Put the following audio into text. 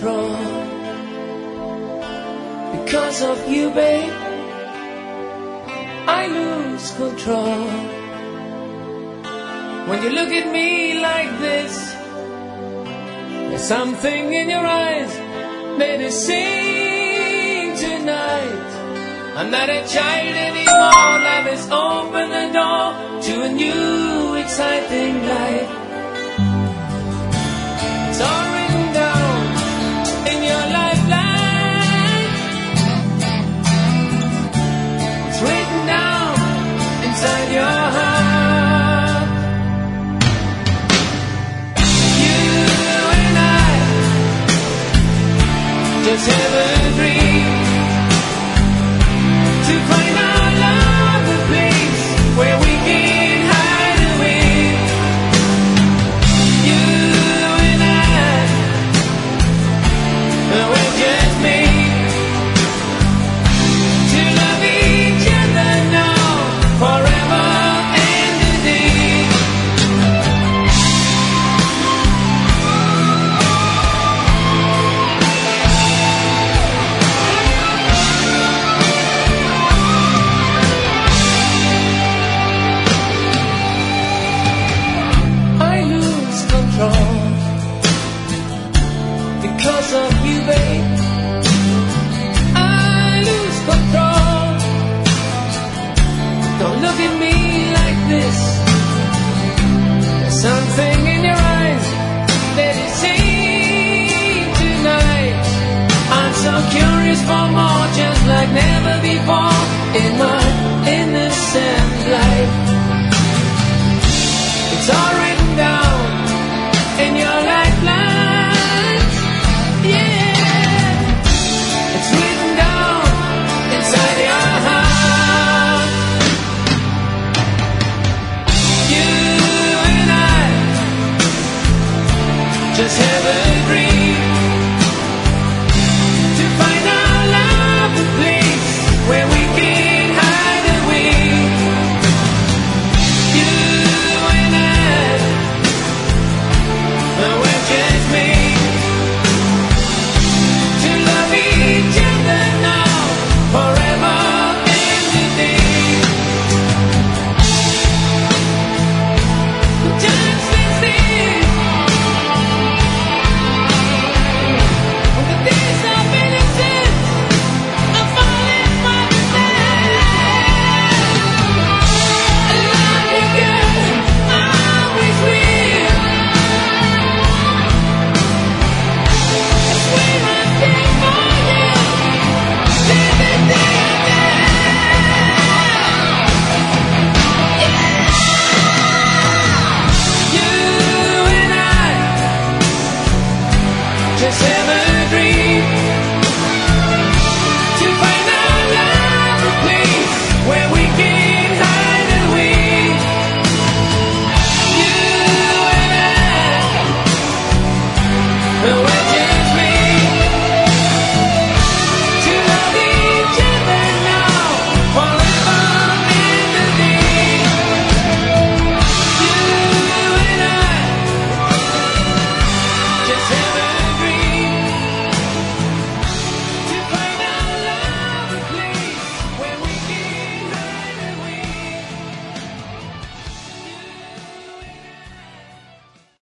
control. Because of you, babe, I lose control. When you look at me like this, there's something in your eyes that is saying tonight, I'm not a child anymore. Life has opened the door to a new exciting life. It's all written down in your lifeline. It's written down inside your heart. You and I just have a dream to find our love a place where we can hide away. You and I, we're just made to love each other now, forever and a day. I lose control because of you, babe. I lose control. Don't look at me like this. There's something in your eyes that is saying tonight, I'm so curious for more, just like never before in my